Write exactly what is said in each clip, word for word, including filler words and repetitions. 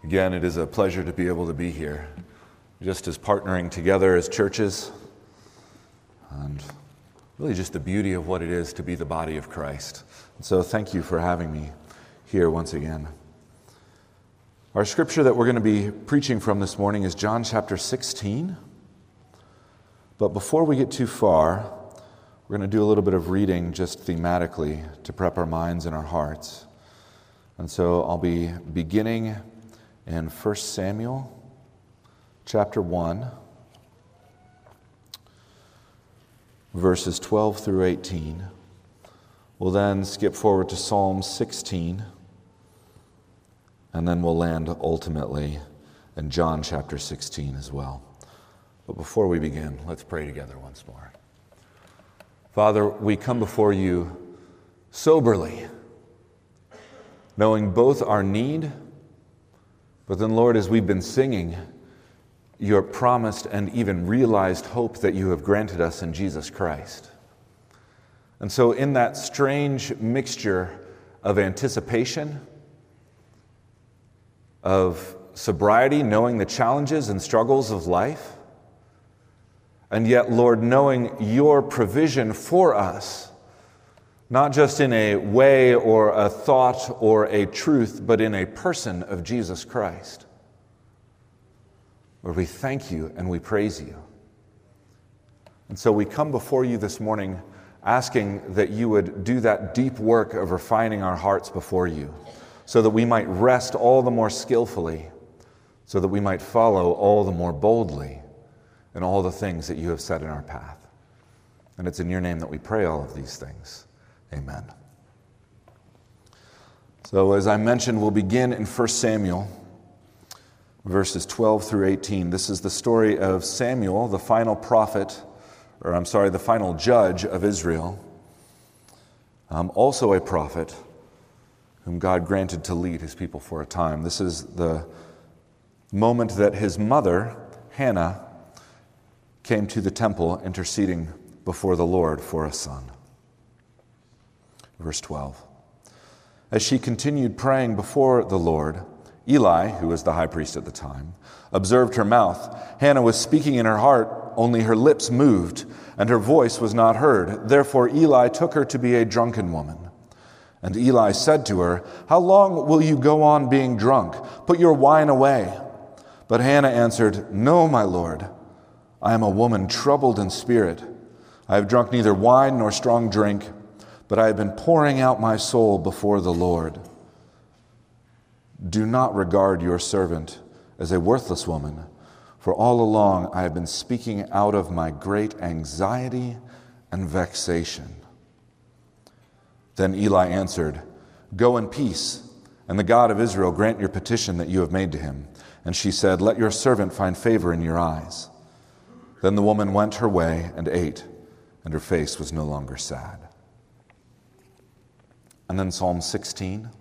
Again, it is a pleasure to be able to be here, just as partnering together as churches, and really just the beauty of what it is to be the body of Christ. And so thank you for having me here once again. Our scripture that we're going to be preaching from this morning is John chapter sixteen. But before we get too far, we're going to do a little bit of reading just thematically to prep our minds and our hearts. And so I'll be beginning in First Samuel chapter one, verses twelve through eighteen. We'll then skip forward to Psalm sixteen, and then we'll land ultimately in John chapter sixteen as well. But before we begin, let's pray together once more. Father, we come before you soberly, knowing both our need, but then, Lord, as we've been singing, your promised and even realized hope that you have granted us in Jesus Christ. And so in that strange mixture of anticipation, of sobriety, knowing the challenges and struggles of life, and yet, Lord, knowing your provision for us, not just in a way or a thought or a truth, but in a person of Jesus Christ. Lord, we thank you and we praise you. And so we come before you this morning asking that you would do that deep work of refining our hearts before you, so that we might rest all the more skillfully, so that we might follow all the more boldly in all the things that you have set in our path. And it's in your name that we pray all of these things. Amen. So as I mentioned, we'll begin in First Samuel, verses twelve through eighteen. This is the story of Samuel, the final prophet, or I'm sorry, the final judge of Israel, um, also a prophet whom God granted to lead his people for a time. This is the moment that his mother, Hannah, came to the temple interceding before the Lord for a son. Verse twelve. As she continued praying before the Lord, Eli, who was the high priest at the time, observed her mouth. Hannah was speaking in her heart, only her lips moved, and her voice was not heard. Therefore Eli took her to be a drunken woman. And Eli said to her, "How long will you go on being drunk? Put your wine away." But Hannah answered, "No, my Lord. I am a woman troubled in spirit. I have drunk neither wine nor strong drink, but I have been pouring out my soul before the Lord. Do not regard your servant as a worthless woman, for all along I have been speaking out of my great anxiety and vexation." Then Eli answered, "Go in peace, and the God of Israel grant your petition that you have made to him." And she said, "Let your servant find favor in your eyes." Then the woman went her way and ate, and her face was no longer sad. And then Psalm sixteen.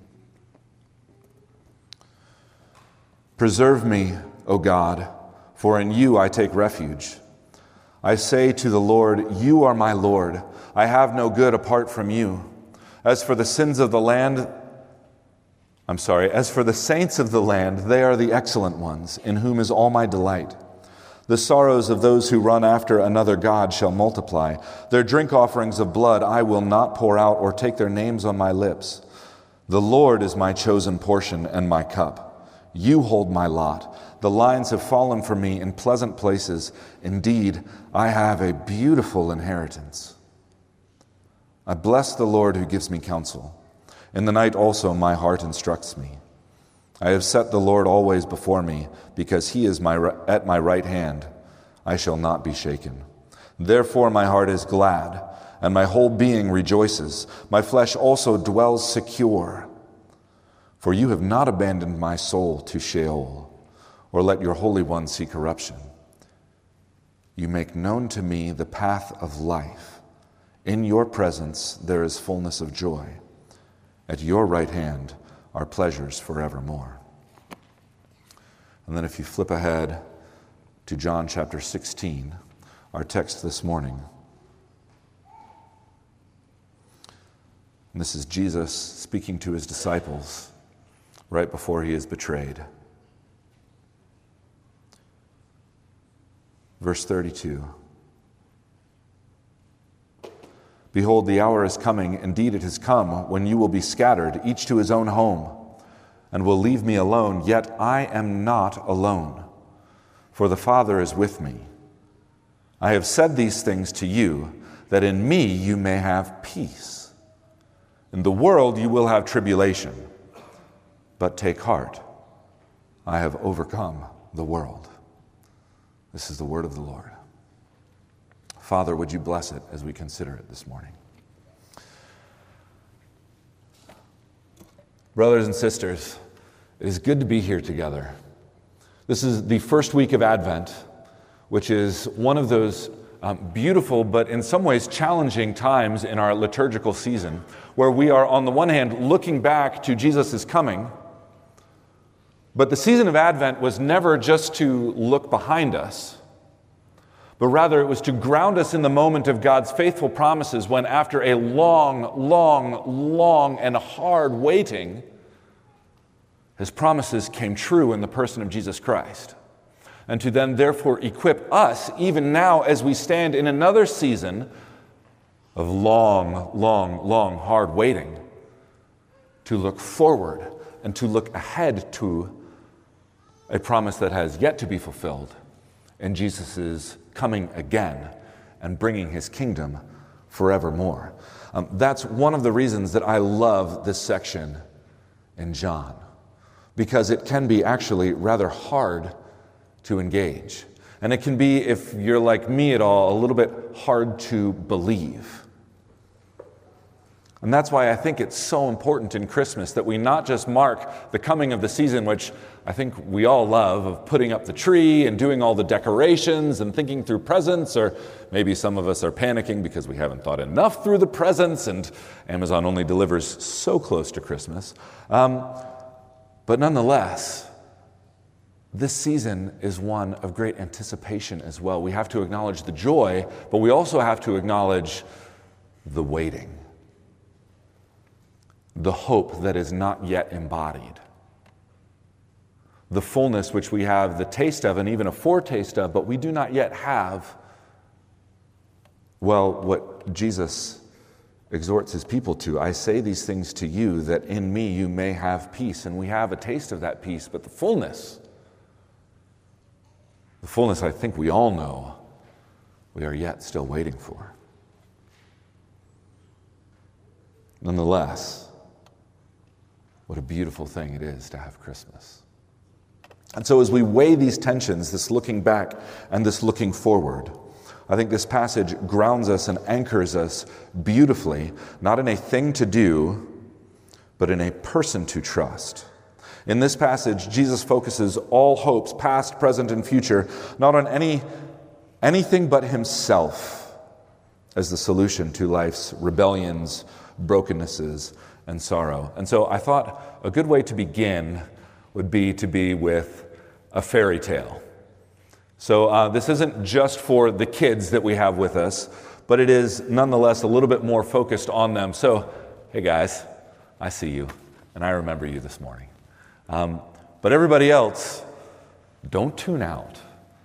Preserve me, O God, for in you I take refuge. I say to the Lord, you are my Lord. I have no good apart from you. As for the sins of the land, I'm sorry, as for the saints of the land, they are the excellent ones, in whom is all my delight. The sorrows of those who run after another god shall multiply. Their drink offerings of blood I will not pour out or take their names on my lips. The Lord is my chosen portion and my cup. You hold my lot. The lines have fallen for me in pleasant places. Indeed, I have a beautiful inheritance. I bless the Lord who gives me counsel. In the night also my heart instructs me. I have set the Lord always before me, because he is my, at my right hand. I shall not be shaken. Therefore my heart is glad, and my whole being rejoices. My flesh also dwells secure. For you have not abandoned my soul to Sheol, or let your Holy One see corruption. You make known to me the path of life. In your presence there is fullness of joy. At your right hand are pleasures forevermore. And then if you flip ahead to John chapter sixteen, our text this morning. And this is Jesus speaking to his disciples right before he is betrayed. Verse thirty-two. Behold, the hour is coming, indeed it has come, when you will be scattered, each to his own home, and will leave me alone. Yet I am not alone, for the Father is with me. I have said these things to you, that in me you may have peace. In the world you will have tribulation, but take heart. I have overcome the world. This is the word of the Lord. Father, would you bless it as we consider it this morning? Brothers and sisters, it is good to be here together. This is the first week of Advent, which is one of those um, beautiful but in some ways challenging times in our liturgical season, where we are on the one hand looking back to Jesus' coming, but the season of Advent was never just to look behind us, but rather it was to ground us in the moment of God's faithful promises when, after a long, long, long and hard waiting, his promises came true in the person of Jesus Christ. And to then therefore equip us, even now as we stand in another season of long, long, long, hard waiting, to look forward and to look ahead to a promise that has yet to be fulfilled in Jesus' coming again and bringing his kingdom forevermore. Um, that's one of the reasons that I love this section in John, because it can be actually rather hard to engage. And it can be, if you're like me at all, a little bit hard to believe. And that's why I think it's so important in Christmas that we not just mark the coming of the season, which I think we all love, of putting up the tree and doing all the decorations and thinking through presents, or maybe some of us are panicking because we haven't thought enough through the presents and Amazon only delivers so close to Christmas. Um, but nonetheless, this season is one of great anticipation as well. We have to acknowledge the joy, but we also have to acknowledge the waiting, the hope that is not yet embodied, the fullness which we have the taste of and even a foretaste of, but we do not yet have, well, what Jesus exhorts his people to. I say these things to you that in me you may have peace. And we have a taste of that peace, but the fullness, the fullness I think we all know we are yet still waiting for. Nonetheless, what a beautiful thing it is to have Christmas. And so as we weigh these tensions, this looking back and this looking forward, I think this passage grounds us and anchors us beautifully, not in a thing to do, but in a person to trust. In this passage, Jesus focuses all hopes, past, present, and future, not on any anything but himself as the solution to life's rebellions, brokennesses, and sorrow. And so I thought a good way to begin would be to be with a fairy tale. So uh, this isn't just for the kids that we have with us, but it is nonetheless a little bit more focused on them. So, hey guys, I see you, and I remember you this morning. Um, but everybody else, don't tune out.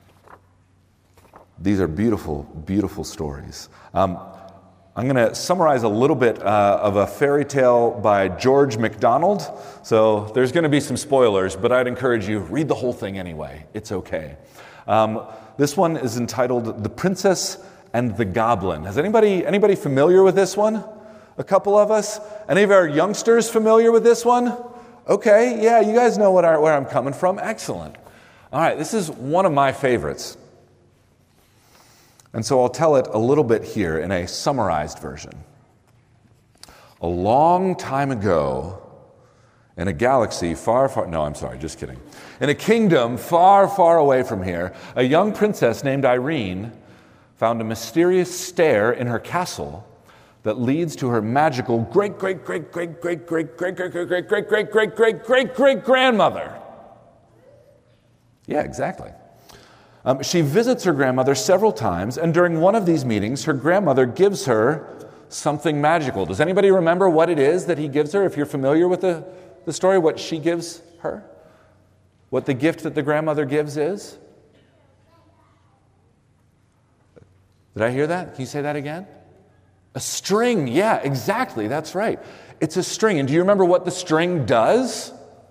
These are beautiful, beautiful stories. Um, I'm going to summarize a little bit uh, of a fairy tale by George MacDonald. So there's going to be some spoilers, but I'd encourage you, read the whole thing anyway. It's okay. Um, this one is entitled The Princess and the Goblin. Has anybody anybody familiar with this one? A couple of us? Any of our youngsters familiar with this one? Okay, yeah, you guys know what I, where I'm coming from. Excellent. All right, this is one of my favorites. And so I'll tell it a little bit here in a summarized version. A long time ago, in a galaxy far, far, no, I'm sorry, just kidding. In a kingdom far, far away from here, a young princess named Irene found a mysterious stair in her castle that leads to her magical great, great, great, great, great, great, great, great, great, great, great, great, great, great, great, great grandmother. Yeah, exactly. Um, she visits her grandmother several times, and during one of these meetings, her grandmother gives her something magical. Does anybody remember what it is that he gives her? If you're familiar with the, the story, what she gives her? What the gift that the grandmother gives is? Did I hear that? Can you say that again? A string. Yeah, exactly. That's right. It's a string. And do you remember what the string does?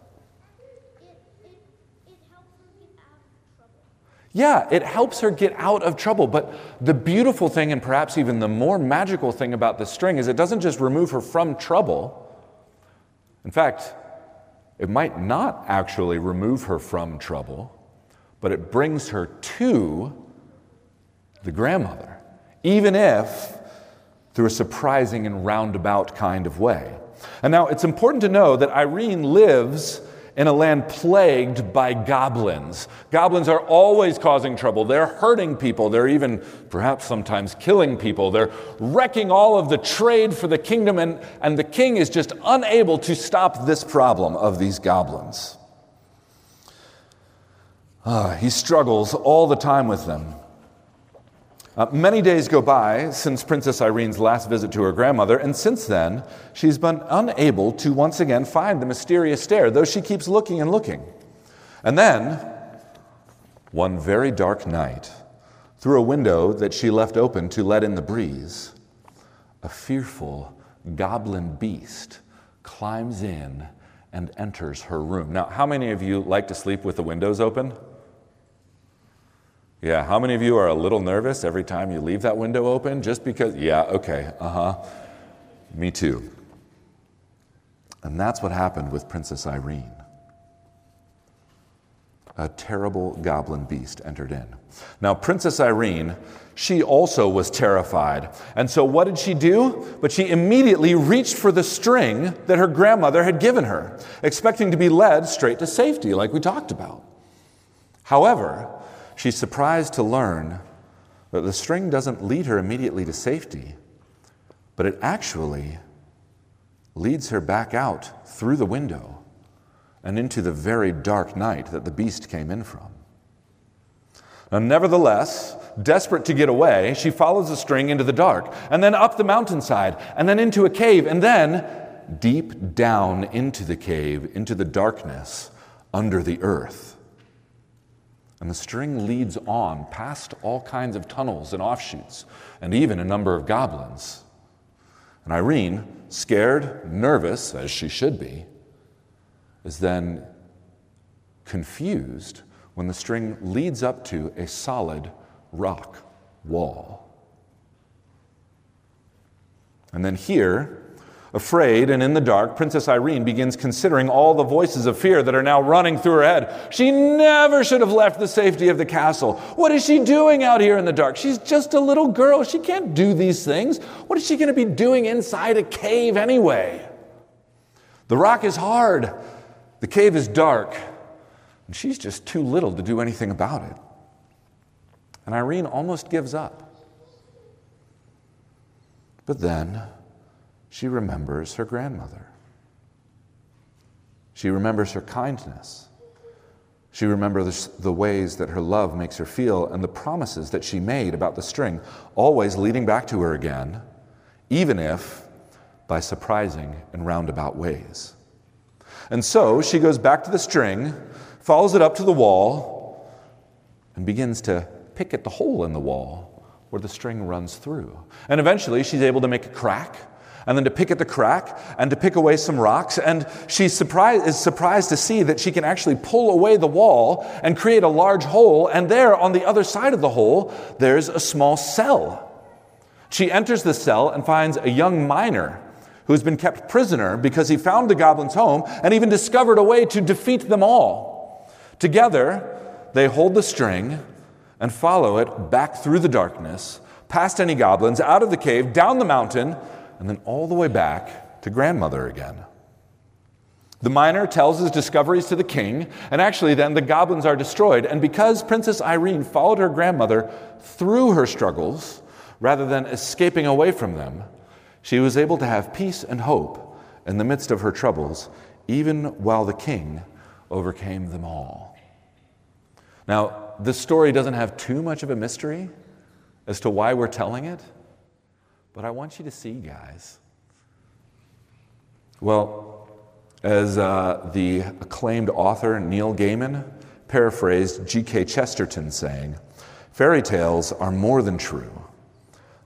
Yeah, it helps her get out of trouble. But the beautiful thing, and perhaps even the more magical thing about the string, is it doesn't just remove her from trouble. In fact, it might not actually remove her from trouble, but it brings her to the grandmother, even if through a surprising and roundabout kind of way. And now it's important to know that Irene lives in a land plagued by goblins. Goblins are always causing trouble. They're hurting people. They're even perhaps sometimes killing people. They're wrecking all of the trade for the kingdom, and, and the king is just unable to stop this problem of these goblins. Uh, he struggles all the time with them. Uh, many days go by since Princess Irene's last visit to her grandmother, and since then, she's been unable to once again find the mysterious stair, though she keeps looking and looking. And then, one very dark night, through a window that she left open to let in the breeze, a fearful goblin beast climbs in and enters her room. Now, how many of you like to sleep with the windows open? Yeah, how many of you are a little nervous every time you leave that window open just because? Yeah, okay, uh-huh. Me too. And that's what happened with Princess Irene. A terrible goblin beast entered in. Now, Princess Irene, she also was terrified. And so what did she do? But she immediately reached for the string that her grandmother had given her, expecting to be led straight to safety, like we talked about. However, she's surprised to learn that the string doesn't lead her immediately to safety, but it actually leads her back out through the window and into the very dark night that the beast came in from. Now, nevertheless, desperate to get away, she follows the string into the dark, and then up the mountainside, and then into a cave, and then deep down into the cave, into the darkness under the earth. And the string leads on past all kinds of tunnels and offshoots, and even a number of goblins. And Irene, scared, nervous, as she should be, is then confused when the string leads up to a solid rock wall. And then here, afraid and in the dark, Princess Irene begins considering all the voices of fear that are now running through her head. She never should have left the safety of the castle. What is she doing out here in the dark? She's just a little girl. She can't do these things. What is she going to be doing inside a cave anyway? The rock is hard. The cave is dark. And she's just too little to do anything about it. And Irene almost gives up. But then she remembers her grandmother. She remembers her kindness. She remembers the ways that her love makes her feel and the promises that she made about the string, always leading back to her again, even if by surprising and roundabout ways. And so she goes back to the string, follows it up to the wall, and begins to pick at the hole in the wall where the string runs through. And eventually she's able to make a crack, and then to pick at the crack, and to pick away some rocks, and she surprised, is surprised to see that she can actually pull away the wall and create a large hole, and there on the other side of the hole, there's a small cell. She enters the cell and finds a young miner who's been kept prisoner because he found the goblins' home and even discovered a way to defeat them all. Together, they hold the string and follow it back through the darkness, past any goblins, out of the cave, down the mountain, and then all the way back to grandmother again. The miner tells his discoveries to the king, and actually then the goblins are destroyed. And because Princess Irene followed her grandmother through her struggles, rather than escaping away from them, she was able to have peace and hope in the midst of her troubles, even while the king overcame them all. Now, this story doesn't have too much of a mystery as to why we're telling it, but I want you to see, guys. Well, as uh, the acclaimed author Neil Gaiman paraphrased G K Chesterton saying, fairy tales are more than true.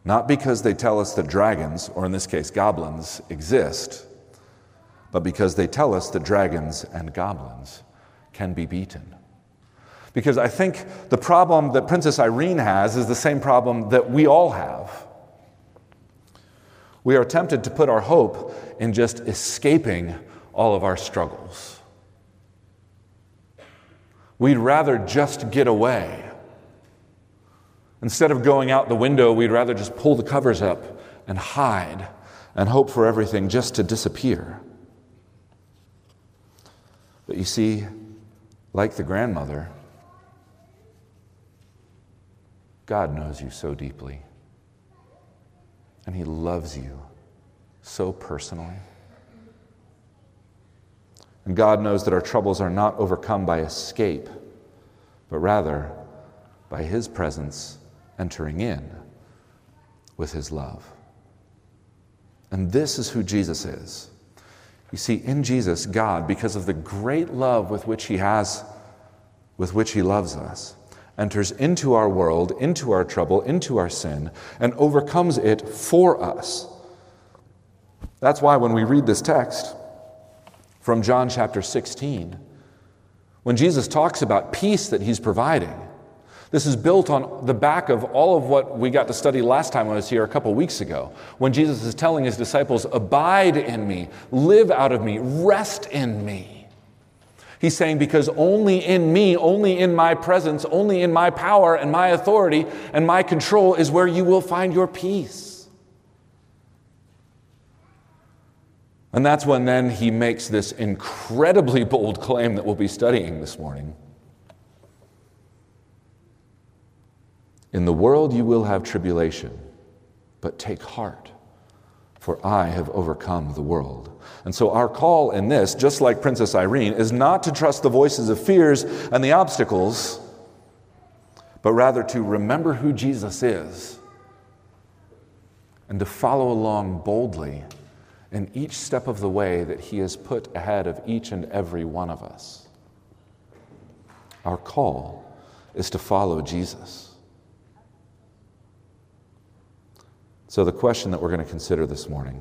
not because they tell us that dragons, or in this case goblins, exist, but because they tell us that dragons and goblins can be beaten. Because I think the problem that Princess Irene has is the same problem that we all have. We are tempted to put our hope in just escaping all of our struggles. We'd rather just get away. Instead of going out the window, we'd rather just pull the covers up and hide and hope for everything just to disappear. But you see, like the grandmother, God knows you so deeply, and He loves you so personally. And God knows that our troubles are not overcome by escape, but rather by His presence entering in with His love. And this is who Jesus is. You see, in Jesus, God, because of the great love with which He has, with which He loves us, enters into our world, into our trouble, into our sin, and overcomes it for us. That's why when we read this text from John chapter sixteen, when Jesus talks about peace that He's providing, this is built on the back of all of what we got to study last time I was here a couple weeks ago, when Jesus is telling His disciples, abide in me, live out of me, rest in me. He's saying, because only in me, only in my presence, only in my power and my authority and my control is where you will find your peace. And that's when then He makes this incredibly bold claim that we'll be studying this morning. In the world you will have tribulation, but take heart, for I have overcome the world. And so our call in this, just like Princess Irene, is not to trust the voices of fears and the obstacles, but rather to remember who Jesus is and to follow along boldly in each step of the way that He has put ahead of each and every one of us. Our call is to follow Jesus. So the question that we're going to consider this morning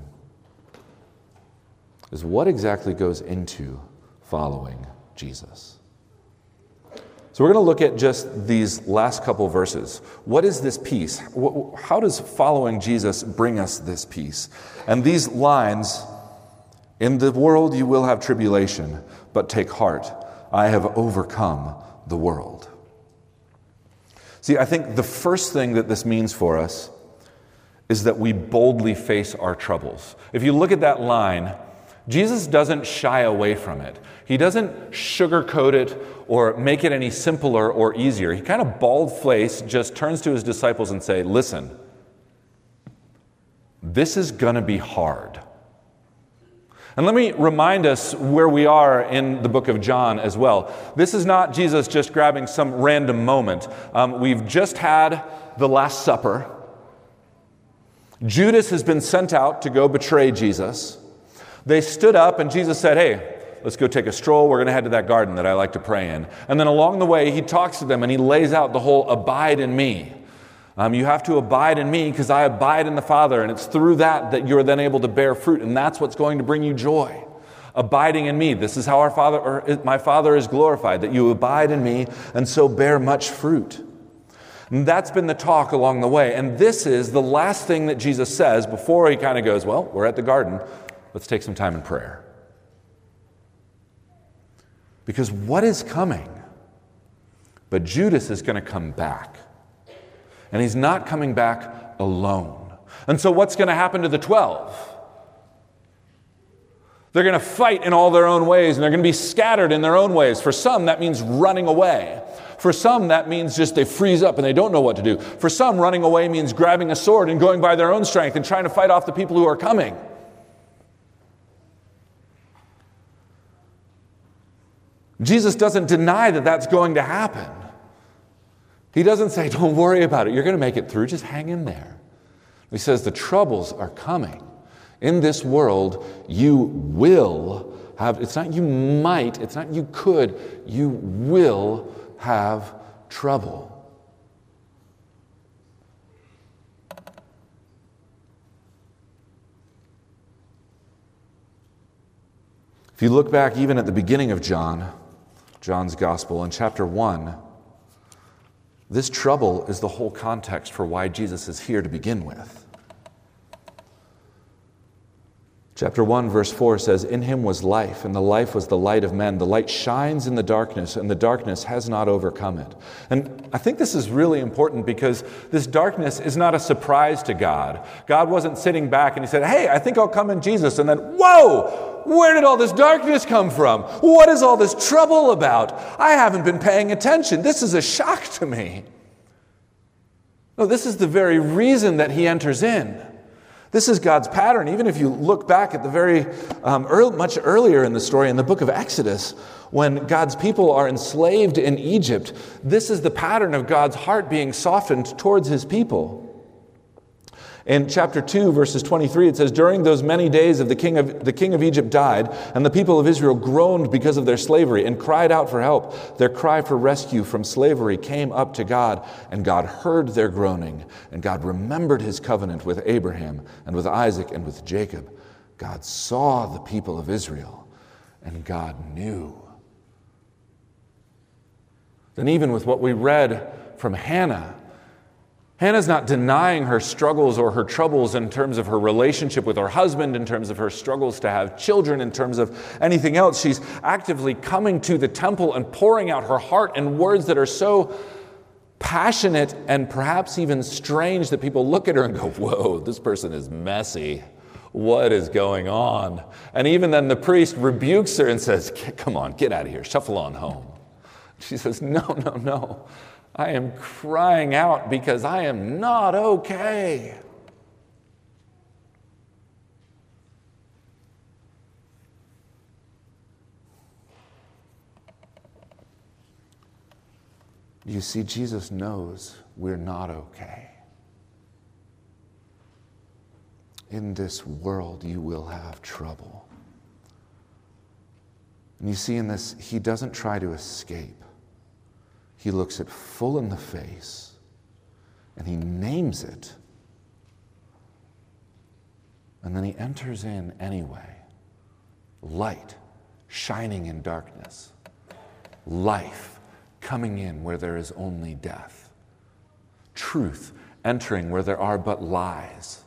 is, what exactly goes into following Jesus? So we're going to look at just these last couple verses. What is this peace? How does following Jesus bring us this peace? And these lines, in the world you will have tribulation, but take heart, I have overcome the world. See, I think the first thing that this means for us is that we boldly face our troubles. If you look at that line, Jesus doesn't shy away from it. He doesn't sugarcoat it or make it any simpler or easier. He kind of bald-faced just turns to His disciples and say, listen, this is going to be hard. And let me remind us where we are in the book of John as well. This is not Jesus just grabbing some random moment. Um, we've just had the Last Supper. Judas has been sent out to go betray Jesus. They stood up and Jesus said, hey, let's go take a stroll. We're going to head to that garden that I like to pray in. And then along the way, He talks to them and He lays out the whole abide in me. Um, you have to abide in me because I abide in the Father. And it's through that that you're then able to bear fruit. And that's what's going to bring you joy. Abiding in me. This is how our Father, or my Father is glorified, that you abide in me and so bear much fruit. And that's been the talk along the way. And this is the last thing that Jesus says before He kind of goes, well, we're at the garden. Let's take some time in prayer. Because what is coming? But Judas is going to come back. And he's not coming back alone. And so what's going to happen to the twelve? They're going to fight in all their own ways, and they're going to be scattered in their own ways. For some, that means running away. For some, that means just they freeze up and they don't know what to do. For some, running away means grabbing a sword and going by their own strength and trying to fight off the people who are coming. Jesus doesn't deny that that's going to happen. He doesn't say, don't worry about it. You're going to make it through. Just hang in there. He says the troubles are coming. In this world, you will have, it's not you might, it's not you could, you will have trouble. If you look back even at the beginning of John, John's Gospel, in chapter one, this trouble is the whole context for why Jesus is here to begin with. Chapter one, verse four says, "In him was life, and the life was the light of men. The light shines in the darkness, and the darkness has not overcome it." And I think this is really important because this darkness is not a surprise to God. God wasn't sitting back and he said, "Hey, I think I'll come in Jesus." And then, whoa, where did all this darkness come from? What is all this trouble about? I haven't been paying attention. This is a shock to me. No, this is the very reason that he enters in. This is God's pattern. Even if you look back at the very um, early, much earlier in the story in the book of Exodus, when God's people are enslaved in Egypt, this is the pattern of God's heart being softened towards his people. In chapter two, verses twenty-three, it says, "During those many days of the king of the king of Egypt died, and the people of Israel groaned because of their slavery and cried out for help. Their cry for rescue from slavery came up to God, and God heard their groaning, and God remembered his covenant with Abraham and with Isaac and with Jacob. God saw the people of Israel, and God knew." Then even with what we read from Hannah, Hannah's not denying her struggles or her troubles in terms of her relationship with her husband, in terms of her struggles to have children, in terms of anything else. She's actively coming to the temple and pouring out her heart in words that are so passionate and perhaps even strange that people look at her and go, "Whoa, this person is messy. What is going on?" And even then the priest rebukes her and says, "Come on, get out of here, shuffle on home." She says, "No, no, no. I am crying out because I am not okay." You see, Jesus knows we're not okay. In this world, you will have trouble. And you see, in this, he doesn't try to escape. He looks it full in the face, and he names it. And then he enters in anyway. Light shining in darkness. Life coming in where there is only death. Truth entering where there are but lies.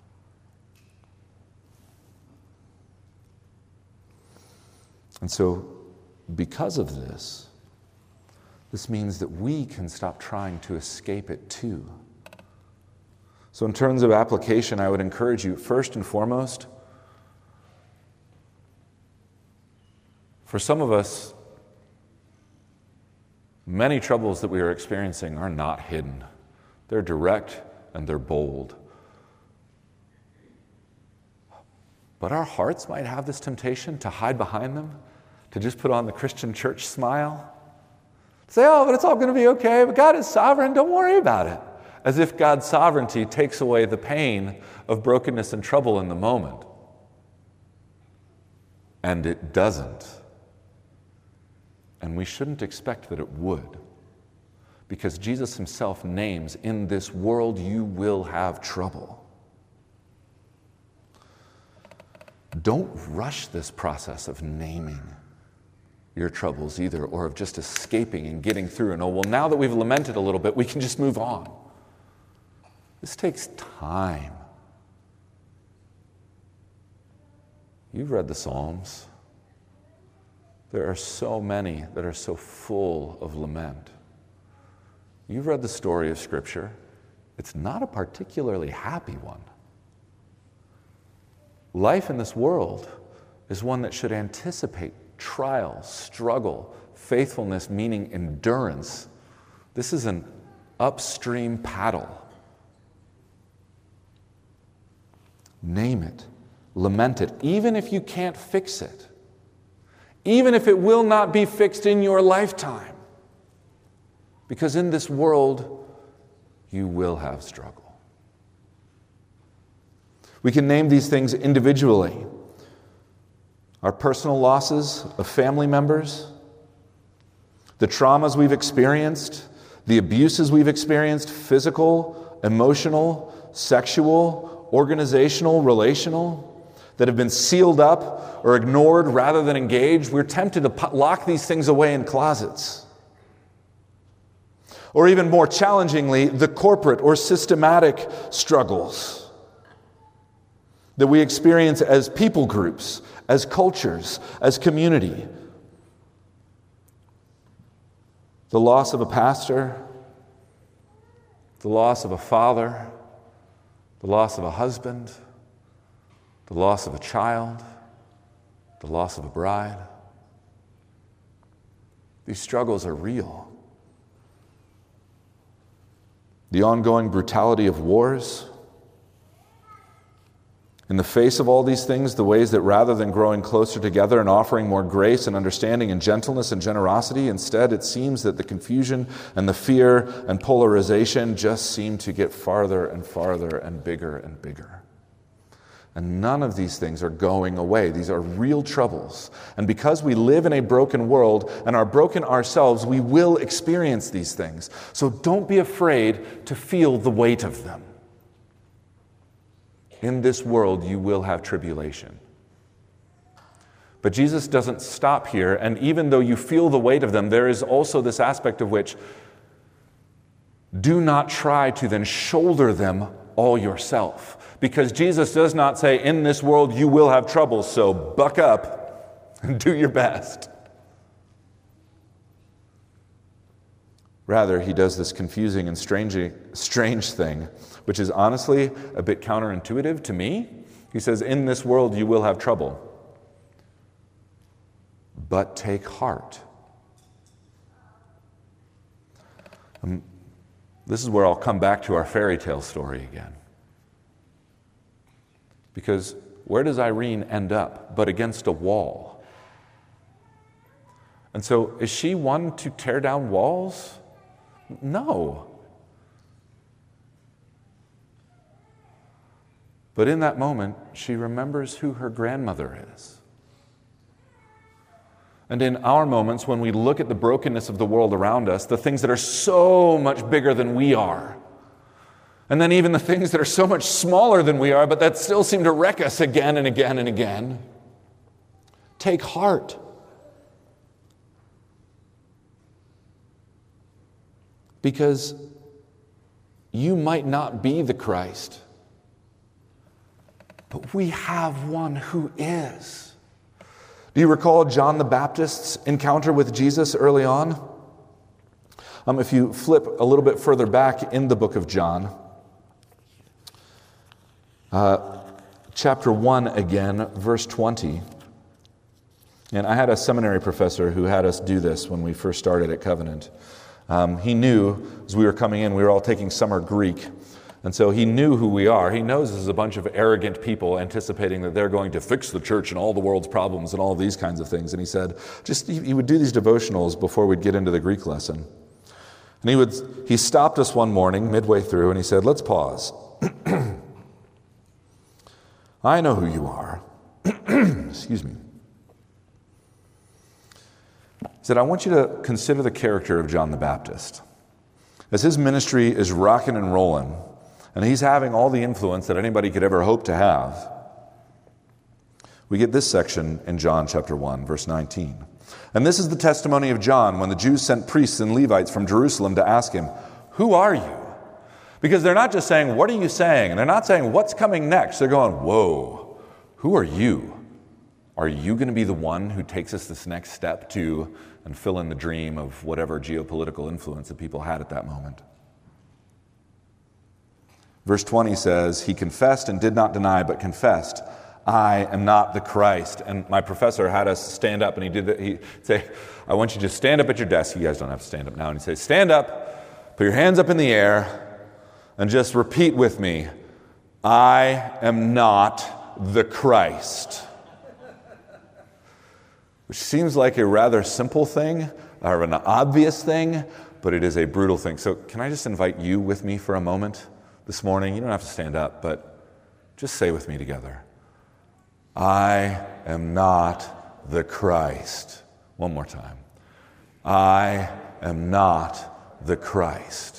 And so, because of this, this means that we can stop trying to escape it too. So in terms of application, I would encourage you, first and foremost, for some of us, many troubles that we are experiencing are not hidden. They're direct and they're bold. But our hearts might have this temptation to hide behind them, to just put on the Christian church smile. Say, "Oh, but it's all going to be okay, but God is sovereign, don't worry about it." As if God's sovereignty takes away the pain of brokenness and trouble in the moment. And it doesn't. And we shouldn't expect that it would. Because Jesus himself names, "In this world you will have trouble." Don't rush this process of naming your troubles either, or of just escaping and getting through. And, oh, well, now that we've lamented a little bit, we can just move on. This takes time. You've read the Psalms. There are so many that are so full of lament. You've read the story of Scripture. It's not a particularly happy one. Life in this world is one that should anticipate trial, struggle, faithfulness, meaning endurance. This is an upstream paddle. Name it, lament it, even if you can't fix it, even if it will not be fixed in your lifetime. Because in this world, you will have struggle. We can name these things individually. Our personal losses of family members, the traumas we've experienced, the abuses we've experienced, physical, emotional, sexual, organizational, relational, that have been sealed up or ignored rather than engaged. We're tempted to lock these things away in closets. Or even more challengingly, the corporate or systematic struggles that we experience as people groups, as cultures, as community. The loss of a pastor, the loss of a father, the loss of a husband, the loss of a child, the loss of a bride. These struggles are real. The ongoing brutality of wars. In the face of all these things, the ways that rather than growing closer together and offering more grace and understanding and gentleness and generosity, instead it seems that the confusion and the fear and polarization just seem to get farther and farther and bigger and bigger. And none of these things are going away. These are real troubles. And because we live in a broken world and are broken ourselves, we will experience these things. So don't be afraid to feel the weight of them. In this world, you will have tribulation. But Jesus doesn't stop here, and even though you feel the weight of them, there is also this aspect of which do not try to then shoulder them all yourself. Because Jesus does not say, in this world you will have trouble, so buck up and do your best. Rather, he does this confusing and strange, strange thing, which is honestly a bit counterintuitive to me. He says, in this world you will have trouble, but take heart. Um, this is where I'll come back to our fairy tale story again. Because where does Irene end up but against a wall? And so is she one to tear down walls? No. But in that moment, she remembers who her grandmother is. And in our moments, when we look at the brokenness of the world around us, the things that are so much bigger than we are, and then even the things that are so much smaller than we are, but that still seem to wreck us again and again and again, take heart. Because you might not be the Christ, but we have one who is. Do you recall John the Baptist's encounter with Jesus early on? Um, if you flip a little bit further back in the book of John, uh, chapter one again, verse twenty. And I had a seminary professor who had us do this when we first started at Covenant. Um, he knew, as we were coming in, we were all taking summer Greek. And so he knew who we are. He knows this is a bunch of arrogant people anticipating that they're going to fix the church and all the world's problems and all these kinds of things. And he said, just he, he would do these devotionals before we'd get into the Greek lesson. And he would he stopped us one morning midway through and he said, let's pause. I know who you are. Excuse me. He said, I want you to consider the character of John the Baptist. As his ministry is rocking and rolling, and he's having all the influence that anybody could ever hope to have, we get this section in John chapter one, verse nineteen. And this is the testimony of John when the Jews sent priests and Levites from Jerusalem to ask him, who are you? Because they're not just saying, what are you saying? And they're not saying, what's coming next? They're going, whoa, who are you? Are you going to be the one who takes us this next step to and fill in the dream of whatever geopolitical influence that people had at that moment? Verse twenty says, he confessed and did not deny, but confessed, I am not the Christ. And my professor had us stand up, and he did that. He'd say, I want you to stand up at your desk. You guys don't have to stand up now. And he'd say, stand up, put your hands up in the air, and just repeat with me, I am not the Christ. Which seems like a rather simple thing, or an obvious thing, but it is a brutal thing. So can I just invite you with me for a moment this morning? You don't have to stand up, but just say with me together, I am not the Christ. One more time. I am not the Christ.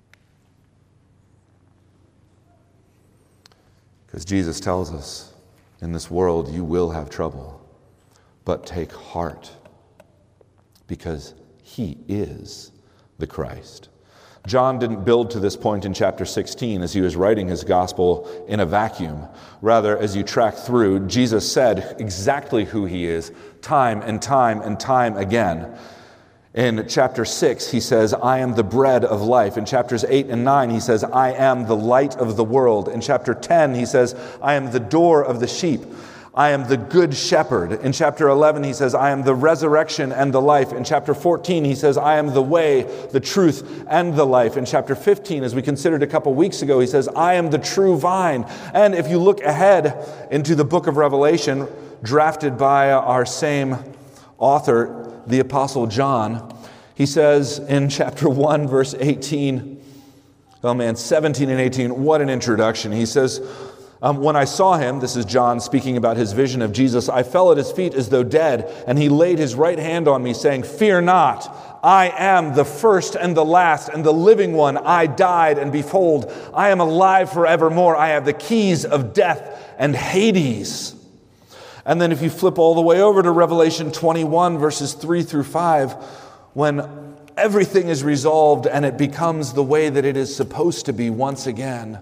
Because Jesus tells us In this world you will have trouble, but take heart, because he is the Christ. John didn't build to this point in chapter sixteen as he was writing his gospel in a vacuum. Rather, as you track through, Jesus said exactly who he is time and time and time again. In chapter six, he says, I am the bread of life. In chapters eight and nine, he says, I am the light of the world. In chapter ten, he says, I am the door of the sheep. I am the good shepherd. In chapter eleven, he says, I am the resurrection and the life. In chapter fourteen, he says, I am the way, the truth, and the life. In chapter fifteen, as we considered a couple weeks ago, he says, I am the true vine. And if you look ahead into the book of Revelation, drafted by our same author, the Apostle John, he says in chapter one, verse eighteen, oh man, seventeen and eighteen, what an introduction. He says, Um, when I saw him, this is John speaking about his vision of Jesus, I fell at his feet as though dead, and he laid his right hand on me, saying, Fear not, I am the first and the last and the living one. I died, and behold, I am alive forevermore. I have the keys of death and Hades. And then if you flip all the way over to Revelation twenty-one, verses three through five, when everything is resolved and it becomes the way that it is supposed to be once again,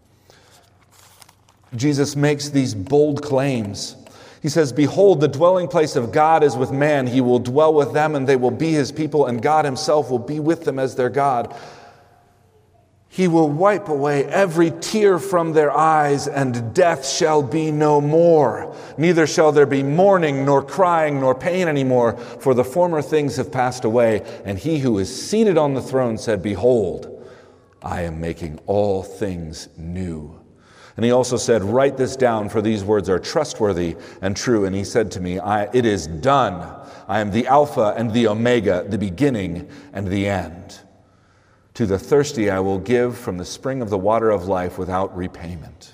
Jesus makes these bold claims. He says, Behold, the dwelling place of God is with man. He will dwell with them, and they will be his people, and God himself will be with them as their God. He will wipe away every tear from their eyes, and death shall be no more. Neither shall there be mourning, nor crying, nor pain anymore, for the former things have passed away. And he who is seated on the throne said, Behold, I am making all things new. And he also said, Write this down, for these words are trustworthy and true. And he said to me, I, It is done. I am the Alpha and the Omega, the beginning and the end. To the thirsty I will give from the spring of the water of life without repayment.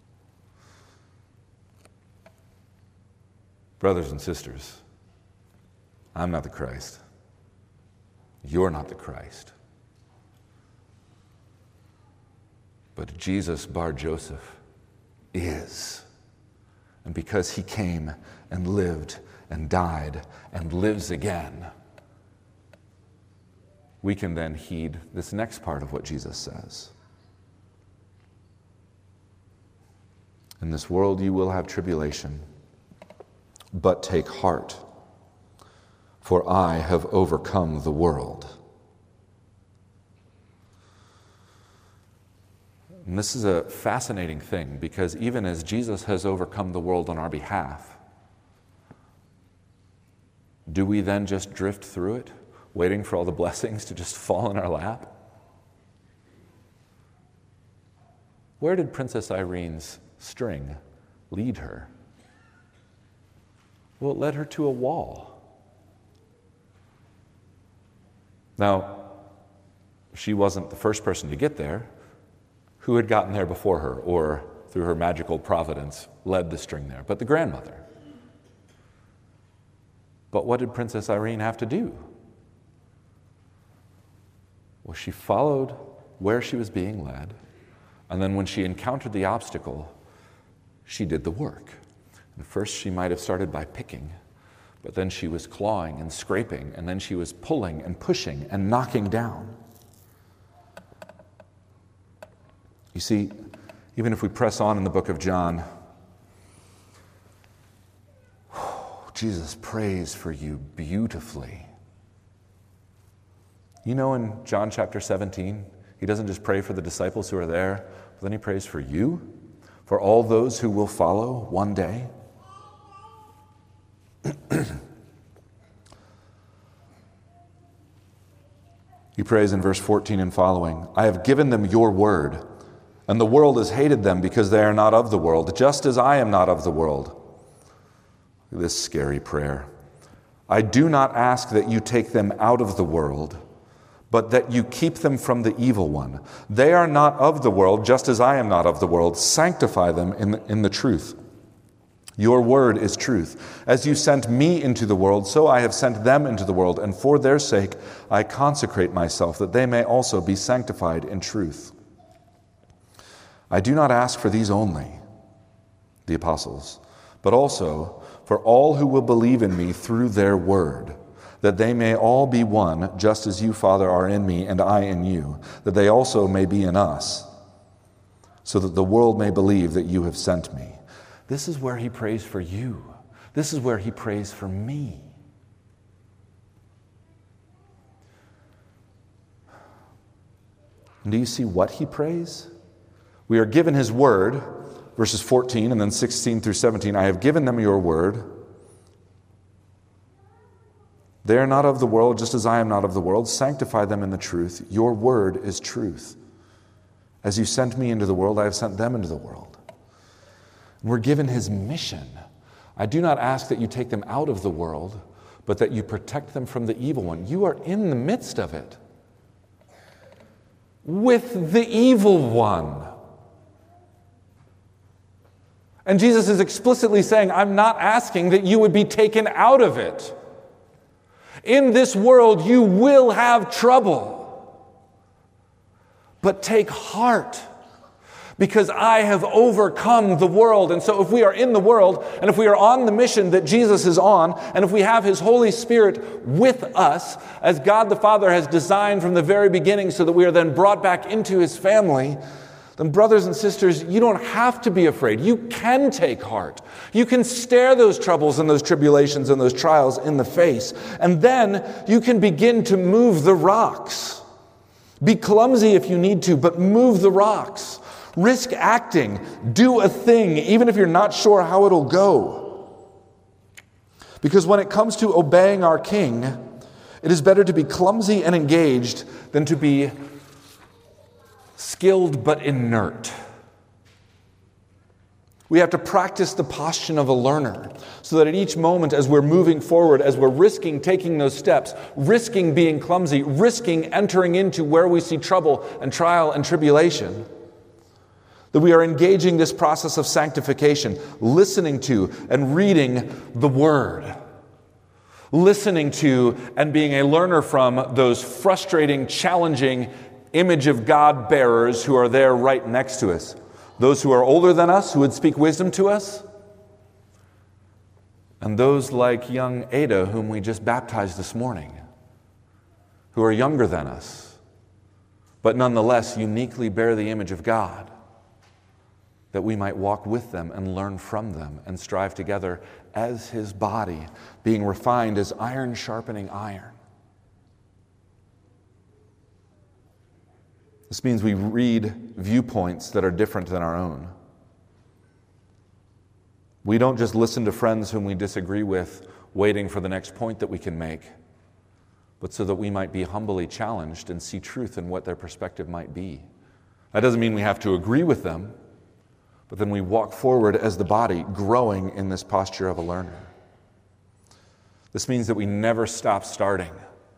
Brothers and sisters, I'm not the Christ. You're not the Christ. But Jesus Bar Joseph is. And because he came and lived and died and lives again, we can then heed this next part of what Jesus says. In this world you will have tribulation, but take heart, for I have overcome the world. And this is a fascinating thing, because even as Jesus has overcome the world on our behalf, do we then just drift through it, waiting for all the blessings to just fall in our lap? Where did Princess Irene's string lead her? Well, it led her to a wall. Now, she wasn't the first person to get there. Who had gotten there before her, or through her magical providence led the string there? But the grandmother. But what did Princess Irene have to do? Well, she followed where she was being led, and then when she encountered the obstacle, she did the work. And first she might have started by picking, but then she was clawing and scraping, and then she was pulling and pushing and knocking down. You see, even if we press on in the book of John, Jesus prays for you beautifully. You know, in John chapter seventeen, he doesn't just pray for the disciples who are there, but then he prays for you, for all those who will follow one day. He prays in verse fourteen and following, I have given them your word, and the world has hated them because they are not of the world, just as I am not of the world. This scary prayer. I do not ask that you take them out of the world, but that you keep them from the evil one. They are not of the world, just as I am not of the world. Sanctify them in the, in the truth. Your word is truth. As you sent me into the world, so I have sent them into the world, and for their sake I consecrate myself, that they may also be sanctified in truth. I do not ask for these only, the apostles, but also for all who will believe in me through their word, that they may all be one, just as you, Father, are in me and I in you, that they also may be in us, so that the world may believe that you have sent me. This is where he prays for you. This is where he prays for me. And do you see what he prays? We are given his word, verses fourteen and then sixteen through seventeen. I have given them your word. They are not of the world, just as I am not of the world. Sanctify them in the truth. Your word is truth. As you sent me into the world, I have sent them into the world. We're given his mission. I do not ask that you take them out of the world, but that you protect them from the evil one. You are in the midst of it, with the evil one. And Jesus is explicitly saying, I'm not asking that you would be taken out of it. In this world, you will have trouble. But take heart, because I have overcome the world. And so if we are in the world, and if we are on the mission that Jesus is on, and if we have his Holy Spirit with us, as God the Father has designed from the very beginning so that we are then brought back into his family, then brothers and sisters, you don't have to be afraid. You can take heart. You can stare those troubles and those tribulations and those trials in the face. And then you can begin to move the rocks. Be clumsy if you need to, but move the rocks. Risk acting. Do a thing, even if you're not sure how it'll go. Because when it comes to obeying our King, it is better to be clumsy and engaged than to be skilled but inert. We have to practice the posture of a learner so that at each moment as we're moving forward, as we're risking taking those steps, risking being clumsy, risking entering into where we see trouble and trial and tribulation, that we are engaging this process of sanctification, listening to and reading the Word, listening to and being a learner from those frustrating, challenging image of God bearers who are there right next to us. Those who are older than us, who would speak wisdom to us, and those like young Ada, whom we just baptized this morning, who are younger than us, but nonetheless uniquely bear the image of God, that we might walk with them and learn from them and strive together as his body, being refined as iron sharpening iron. This means we read viewpoints that are different than our own. We don't just listen to friends whom we disagree with, waiting for the next point that we can make, but so that we might be humbly challenged and see truth in what their perspective might be. That doesn't mean we have to agree with them, but then we walk forward as the body, growing in this posture of a learner. This means that we never stop starting.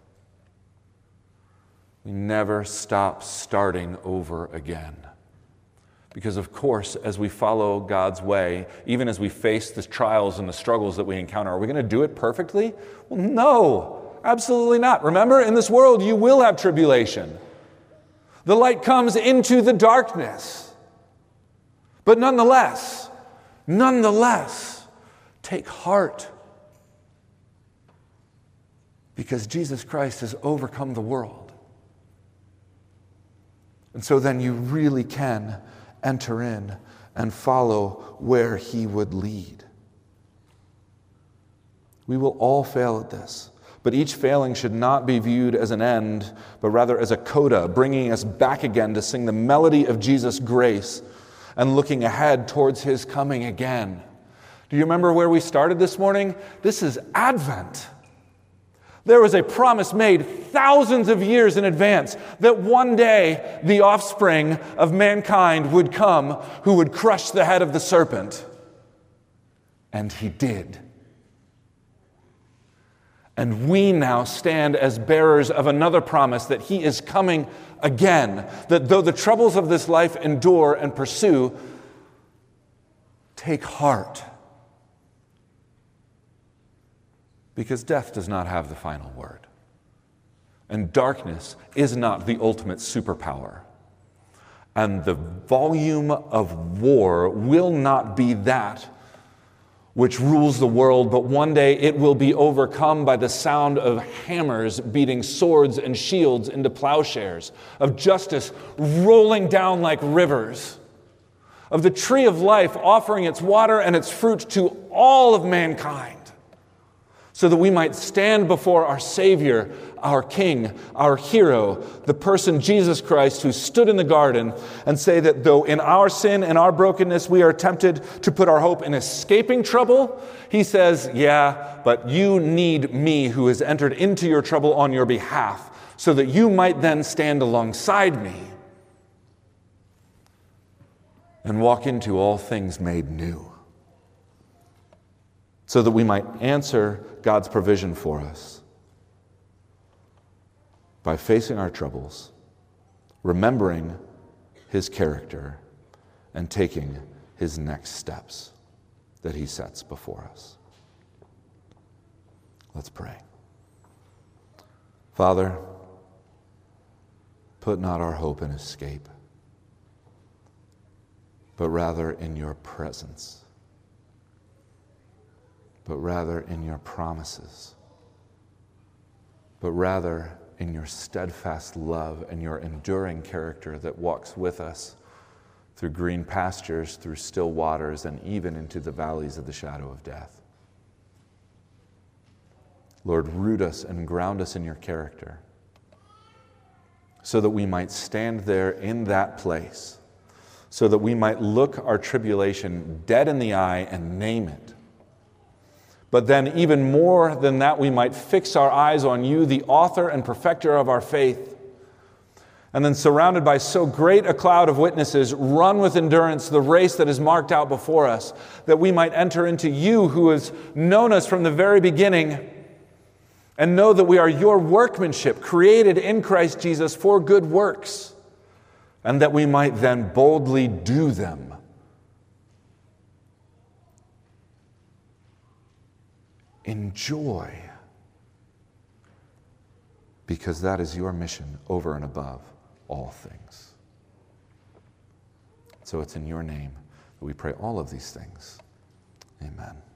We never stop starting over again. Because of course, as we follow God's way, even as we face the trials and the struggles that we encounter, are we going to do it perfectly? Well, no, absolutely not. Remember, in this world, you will have tribulation. The light comes into the darkness. But nonetheless, nonetheless, take heart. Because Jesus Christ has overcome the world. And so then you really can enter in and follow where he would lead. We will all fail at this, but each failing should not be viewed as an end, but rather as a coda, bringing us back again to sing the melody of Jesus' grace and looking ahead towards his coming again. Do you remember where we started this morning? This is Advent. There was a promise made thousands of years in advance that one day the offspring of mankind would come who would crush the head of the serpent. And he did. And we now stand as bearers of another promise that he is coming again. That though the troubles of this life endure and pursue, take heart. Because death does not have the final word. And darkness is not the ultimate superpower. And the volume of war will not be that which rules the world, but one day it will be overcome by the sound of hammers beating swords and shields into plowshares, of justice rolling down like rivers, of the tree of life offering its water and its fruit to all of mankind, so that we might stand before our Savior, our King, our hero, the person Jesus Christ who stood in the garden, and say that though in our sin and our brokenness we are tempted to put our hope in escaping trouble, he says, yeah, but you need me who has entered into your trouble on your behalf, so that you might then stand alongside me and walk into all things made new, so that we might answer God's provision for us by facing our troubles, remembering his character, and taking his next steps that he sets before us. Let's pray. Father, put not our hope in escape, but rather in your presence, but rather in your promises, but rather in your steadfast love and your enduring character that walks with us through green pastures, through still waters, and even into the valleys of the shadow of death. Lord, root us and ground us in your character so that we might stand there in that place, so that we might look our tribulation dead in the eye and name it. But then even more than that, we might fix our eyes on you, the author and perfecter of our faith. And then, surrounded by so great a cloud of witnesses, run with endurance the race that is marked out before us, that we might enter into you who has known us from the very beginning, and know that we are your workmanship, created in Christ Jesus for good works, and that we might then boldly do them. Enjoy, because that is your mission over and above all things. So it's in your name that we pray all of these things. Amen.